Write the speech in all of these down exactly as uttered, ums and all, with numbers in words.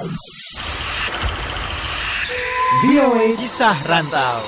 V O A Kisah Rantau.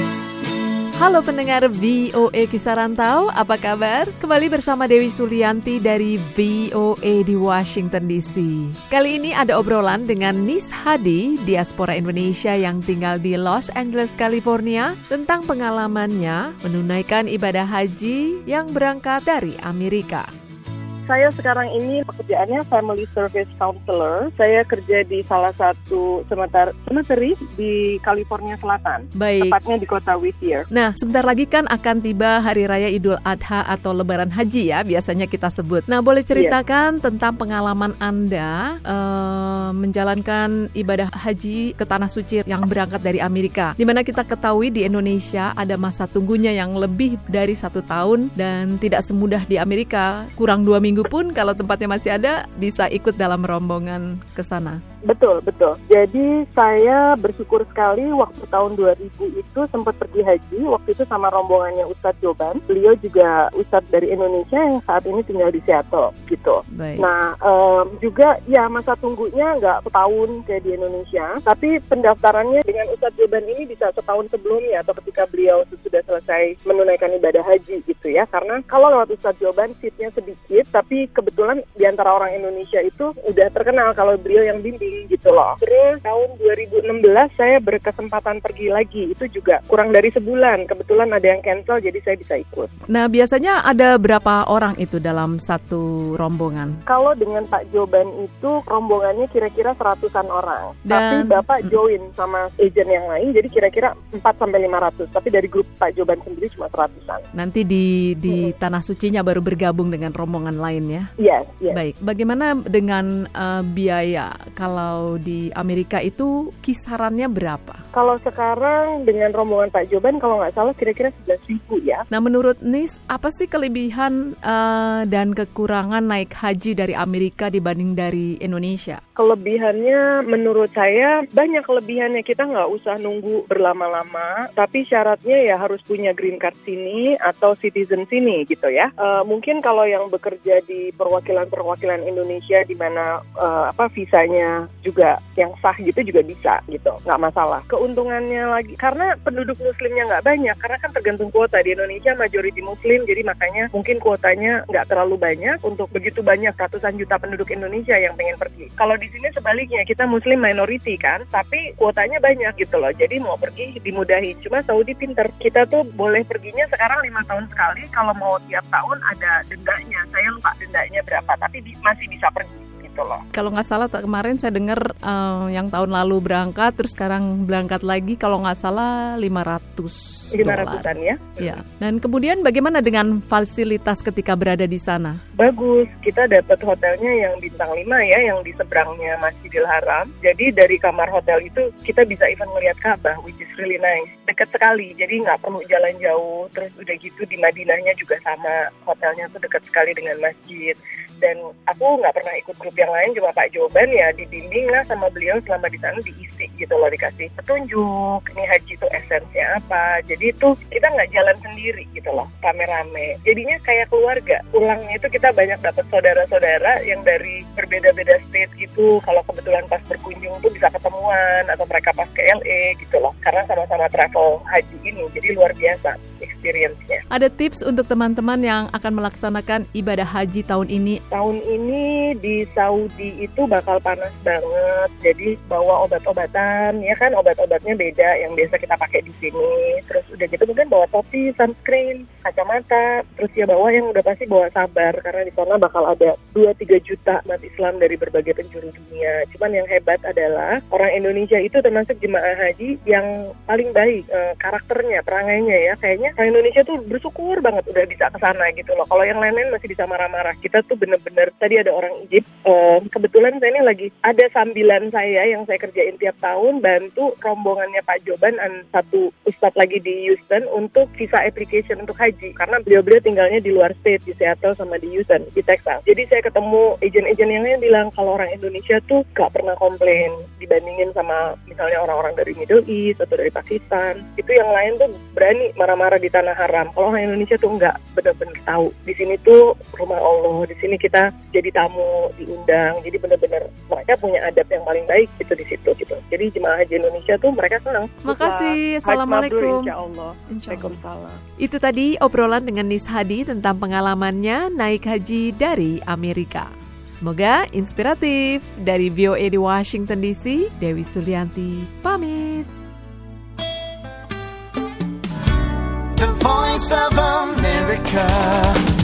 Halo pendengar V O A Kisah Rantau, apa kabar? Kembali bersama Dewi Sulianti dari V O A di Washington D C. Kali ini ada obrolan dengan Nis Hadi, diaspora Indonesia yang tinggal di Los Angeles, California, tentang pengalamannya menunaikan ibadah haji yang berangkat dari Amerika. Saya sekarang ini pekerjaannya Family Service Counselor. Saya kerja di salah satu cemetery di California Selatan. Baik. Tepatnya di kota Whittier. Nah, sebentar lagi kan akan tiba Hari Raya Idul Adha atau Lebaran Haji ya, biasanya kita sebut. Nah, boleh ceritakan yes. tentang pengalaman Anda uh, menjalankan ibadah haji ke Tanah Suci yang berangkat dari Amerika. Di mana kita ketahui di Indonesia ada masa tunggunya yang lebih dari satu tahun dan tidak semudah di Amerika. Kurang dua minggu pun kalau tempatnya masih ada bisa ikut dalam rombongan ke sana. Betul, betul. Jadi saya bersyukur sekali waktu tahun dua ribu itu sempat pergi haji. Waktu itu sama rombongannya Ustadz Joban. Beliau juga Ustadz dari Indonesia yang saat ini tinggal di Seattle gitu. Baik. Nah um, juga ya masa tunggunya nggak setahun kayak di Indonesia. Tapi pendaftarannya dengan Ustadz Joban ini bisa setahun sebelumnya atau ketika beliau sudah selesai menunaikan ibadah haji gitu ya. Karena kalau lewat Ustadz Joban seatnya sedikit, tapi kebetulan di antara orang Indonesia itu udah terkenal kalau beliau yang bimbing gitu loh. Terus tahun dua ribu enam belas saya berkesempatan pergi lagi. Itu juga kurang dari sebulan. Kebetulan ada yang cancel jadi saya bisa ikut. Nah, biasanya ada berapa orang itu dalam satu rombongan? Kalau dengan Pak Joban itu rombongannya kira-kira seratusan orang. Dan, tapi Bapak join sama agent yang lain jadi kira-kira empat sampai lima ratus. Tapi dari grup Pak Joban sendiri cuma seratusan. Nanti di di hmm. Tanah Sucinya baru bergabung dengan rombongan lain ya? Yes, yes. Baik. Bagaimana dengan uh, biaya? Kalau di Amerika itu kisarannya berapa? Kalau sekarang dengan rombongan Pak Joban kalau nggak salah kira-kira sebelas ribu ya. Nah, menurut Nis, apa sih kelebihan uh, dan kekurangan naik haji dari Amerika dibanding dari Indonesia? Kelebihannya menurut saya banyak kelebihannya. Kita nggak usah nunggu berlama-lama, tapi syaratnya ya harus punya green card sini atau citizen sini gitu ya. Uh, mungkin kalau yang bekerja di perwakilan-perwakilan Indonesia di mana uh, apa visanya juga yang sah gitu juga bisa gitu, nggak masalah. Keuntungannya lagi karena penduduk muslimnya nggak banyak, karena kan tergantung kuota. Di Indonesia majority muslim, jadi makanya mungkin kuotanya nggak terlalu banyak untuk begitu banyak ratusan juta penduduk Indonesia yang pengen pergi. Kalau di sini sebaliknya, kita muslim minority kan, tapi kuotanya banyak gitu loh, jadi mau pergi dimudahin. Cuma Saudi pinter, kita tuh boleh perginya sekarang lima tahun sekali, kalau mau tiap tahun ada dendanya. Saya lupa dendanya berapa, tapi di, masih bisa pergi. Loh. Kalau nggak salah kemarin saya dengar uh, yang tahun lalu berangkat terus sekarang berangkat lagi kalau nggak salah lima ratus dolar. lima ratusan ya. Ya. Dan kemudian bagaimana dengan fasilitas ketika berada di sana? Bagus, kita dapat hotelnya yang bintang lima ya, yang di seberangnya Masjidil Haram. Jadi dari kamar hotel itu kita bisa even melihat Ka'bah, which is really nice. Dekat sekali, jadi nggak perlu jalan jauh. Terus udah gitu di Madinahnya juga sama, hotelnya tuh dekat sekali dengan masjid. Dan aku nggak pernah ikut grup yang lain, cuma Pak Joban ya dibimbing lah sama beliau selama di sana, diisi gitu loh, dikasih petunjuk ini haji itu esensinya apa. Jadi itu kita nggak jalan sendiri gitu loh, rame-rame. Jadinya kayak keluarga. Pulangnya itu kita banyak dapat saudara-saudara yang dari berbeda-beda state gitu. Kalau kebetulan pas berkunjung tuh bisa ketemuan atau mereka pas ke L A gitu loh. Karena sama-sama travel haji ini, jadi luar biasa experience-nya. Ada tips untuk teman-teman yang akan melaksanakan ibadah haji tahun ini? Tahun ini di Saudi itu bakal panas banget, jadi bawa obat-obatan, ya kan obat-obatnya beda yang biasa kita pakai di sini. Terus udah gitu mungkin bawa topi, sunscreen, kacamata, terus ya bawa yang udah pasti bawa sabar, karena di sana bakal ada dua sampai tiga juta umat Islam dari berbagai penjuru dunia. Cuman yang hebat adalah orang Indonesia itu termasuk jemaah haji yang paling baik e, karakternya, perangainya ya. Kayaknya orang Indonesia tuh bersyukur banget udah bisa ke sana gitu loh. Kalau yang lain-lain masih bisa marah-marah. Kita tuh bener-bener, tadi ada orang Egypt, e, kebetulan saya ini lagi ada sambilan saya yang saya kerjain tiap tahun, bantu rombongannya Pak Joban dan satu ustadz lagi di Houston untuk visa application untuk haji. Karena beliau-beliau tinggalnya di luar state, di Seattle sama di Houston, di Texas. Jadi saya ketemu agen-agen yang lain bilang kalau orang Indonesia tuh gak pernah komplain dibandingin sama misalnya orang-orang dari Middle East atau dari Pakistan. Itu yang lain tuh berani marah-marah di tanah haram. Kalau orang Indonesia tuh enggak benar-benar tahu. Di sini tuh rumah Allah, di sini kita jadi tamu, diundang. Jadi benar-benar mereka punya adab yang paling baik gitu di situ gitu. Jadi jemaah haji Indonesia tuh mereka senang. Makasih. Assalamualaikum. Insya Allah. Waalaikumsalam. Itu tadi obrolan dengan Nis Hadi tentang pengalamannya naik haji dari Amerika. Semoga inspiratif. Dari V O A di Washington D C, Dewi Sulianti pamit. The Voice of America.